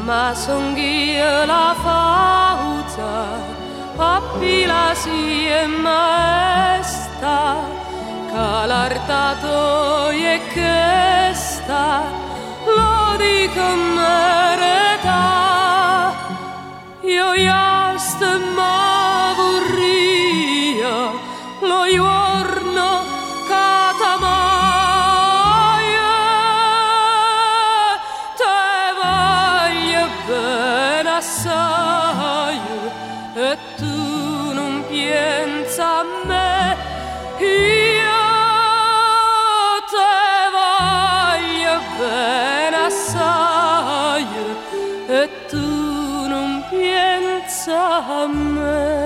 ma songhia la fauta, appila si è maesta, calartato e che sta, lo dico merita, io iaste ma vorria, lo giorno catamaia, te voglio bene assai, e tu non pensa a me, io te voglio bene assai, e tu non pensa a me.